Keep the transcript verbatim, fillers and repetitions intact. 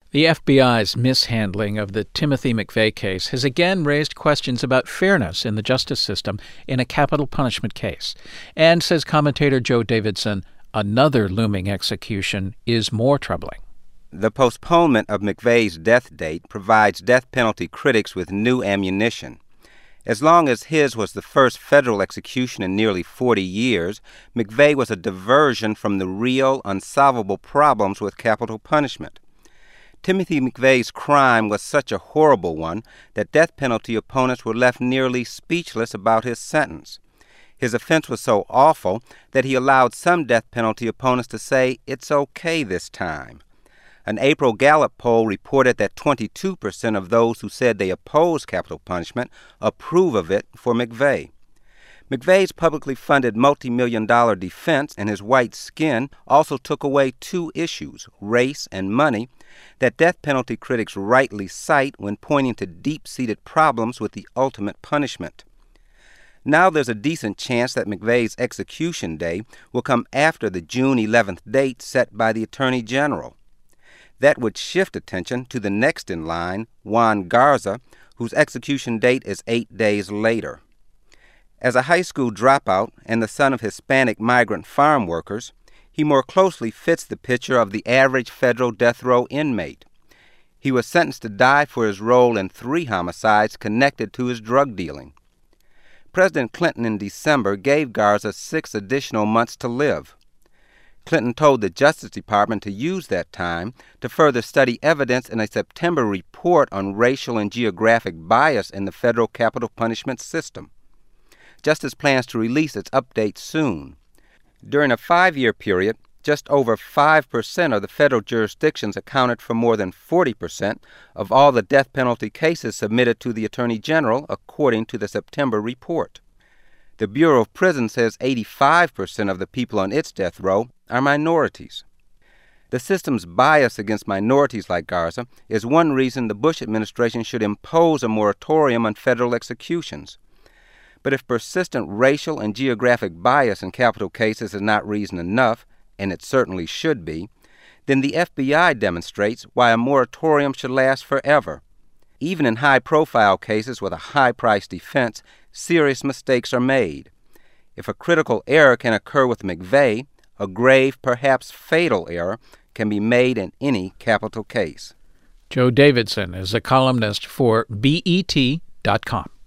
The F B I's mishandling of the Timothy McVeigh case has again raised questions about fairness in the justice system in a capital punishment case. And, says commentator Joe Davidson, another looming execution is more troubling. The postponement of McVeigh's death date provides death penalty critics with new ammunition. As long as his was the first federal execution in nearly forty years, McVeigh was a diversion from the real, unsolvable problems with capital punishment. Timothy McVeigh's crime was such a horrible one that death penalty opponents were left nearly speechless about his sentence. His offense was so awful that he allowed some death penalty opponents to say, "It's okay this time." An April Gallup poll reported that twenty-two percent of those who said they oppose capital punishment approve of it for McVeigh. McVeigh's publicly funded multi-million dollar defense and his white skin also took away two issues, race and money, that death penalty critics rightly cite when pointing to deep-seated problems with the ultimate punishment. Now there's a decent chance that McVeigh's execution day will come after the June eleventh date set by the Attorney General. That would shift attention to the next in line, Juan Garza, whose execution date is eight days later. As a high school dropout and the son of Hispanic migrant farm workers, he more closely fits the picture of the average federal death row inmate. He was sentenced to die for his role in three homicides connected to his drug dealing. President Clinton in December gave Garza six additional months to live. Clinton told the Justice Department to use that time to further study evidence in a September report on racial and geographic bias in the federal capital punishment system. Justice plans to release its update soon. During a five-year period, just over five percent of the federal jurisdictions accounted for more than forty percent of all the death penalty cases submitted to the Attorney General, according to the September report. The Bureau of Prisons says eighty-five percent of the people on its death row are minorities. The system's bias against minorities like Garza is one reason the Bush administration should impose a moratorium on federal executions. But if persistent racial and geographic bias in capital cases is not reason enough, and it certainly should be, then the F B I demonstrates why a moratorium should last forever. Even in high-profile cases with a high-priced defense, serious mistakes are made. If a critical error can occur with McVeigh, a grave, perhaps fatal error can be made in any capital case. Joe Davidson is a columnist for B E T dot com.